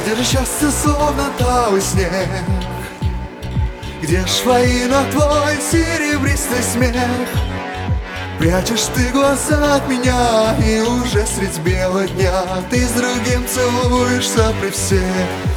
Где же счастье, словно талый снег? Где ж воина твой серебристый смех? Прячешь ты глаза от меня, и уже средь бела дня ты с другим целуешься при всех.